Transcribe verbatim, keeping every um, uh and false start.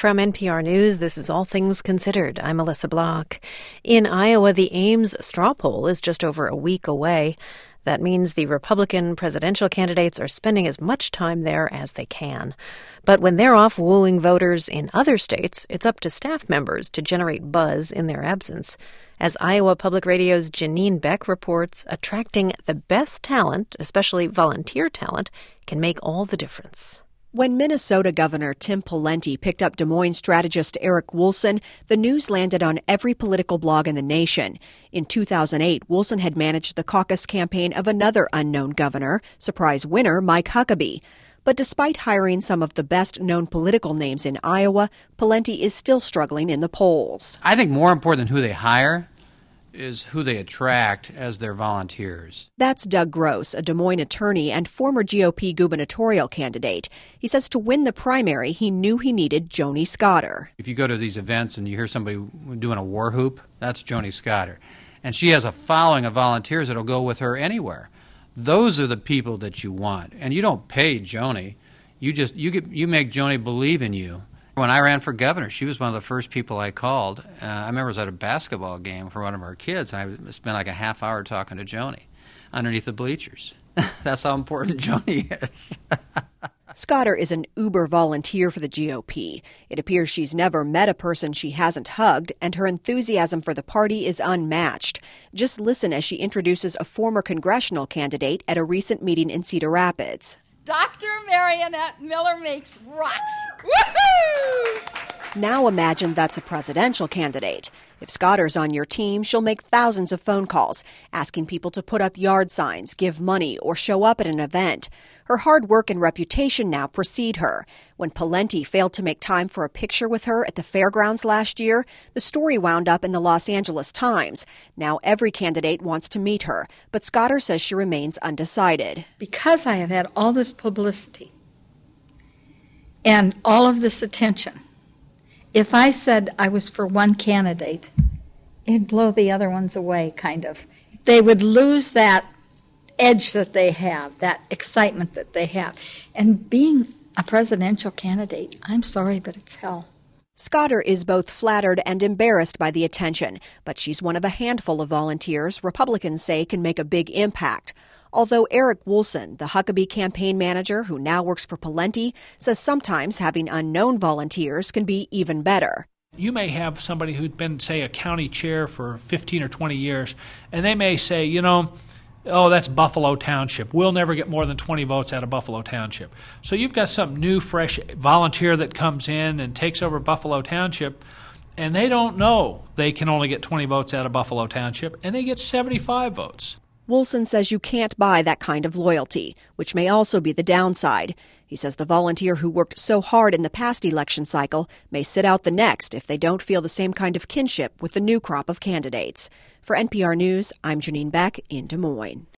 From N P R News, this is All Things Considered. I'm Melissa Block. In Iowa, the Ames straw poll is just over a week away. That means the Republican presidential candidates are spending as much time there as they can. But when they're off wooing voters in other states, it's up to staff members to generate buzz in their absence. As Iowa Public Radio's Janine Beck reports, attracting the best talent, especially volunteer talent, can make all the difference. When Minnesota Governor Tim Pawlenty picked up Des Moines strategist Eric Woolson, the news landed on every political blog in the nation. In two thousand eight, Woolson had managed the caucus campaign of another unknown governor, surprise winner Mike Huckabee. But despite hiring some of the best-known political names in Iowa, Pawlenty is still struggling in the polls. I think more important than who they hire is who they attract as their volunteers. That's Doug Gross, a Des Moines attorney and former G O P gubernatorial candidate. He says to win the primary, he knew he needed Joni Scodder. If you go to these events and you hear somebody doing a war whoop, that's Joni Scodder. And she has a following of volunteers that'll go with her anywhere. Those are the people that you want. And you don't pay Joni. You just you get you make Joni believe in you. When I ran for governor, she was one of the first people I called. Uh, I remember I was at a basketball game for one of our kids, and I spent like a half hour talking to Joni underneath the bleachers. That's how important Joni is. Scodder is an uber volunteer for the G O P. It appears she's never met a person she hasn't hugged, and her enthusiasm for the party is unmatched. Just listen as she introduces a former congressional candidate at a recent meeting in Cedar Rapids. Doctor Marionette Miller makes rocks. Woohoo! Now imagine that's a presidential candidate. If Scodder's on your team, she'll make thousands of phone calls, asking people to put up yard signs, give money, or show up at an event. Her hard work and reputation now precede her. When Pawlenty failed to make time for a picture with her at the fairgrounds last year, the story wound up in the Los Angeles Times. Now every candidate wants to meet her, but Scodder says she remains undecided. Because I have had all this publicity and all of this attention, if I said I was for one candidate, it'd blow the other ones away, kind of. They would lose that edge that they have, that excitement that they have. And being a presidential candidate, I'm sorry, but it's hell. Scodder is both flattered and embarrassed by the attention, but she's one of a handful of volunteers Republicans say can make a big impact. Although Eric Woolson, the Huckabee campaign manager who now works for Pawlenty, says sometimes having unknown volunteers can be even better. You may have somebody who's been, say, a county chair for fifteen or twenty years, and they may say, you know, oh, that's Buffalo Township. We'll never get more than twenty votes out of Buffalo Township. So you've got some new, fresh volunteer that comes in and takes over Buffalo Township, and they don't know they can only get twenty votes out of Buffalo Township, and they get seventy-five votes. Woolson says you can't buy that kind of loyalty, which may also be the downside. He says the volunteer who worked so hard in the past election cycle may sit out the next if they don't feel the same kind of kinship with the new crop of candidates. For N P R News, I'm Janine Beck in Des Moines.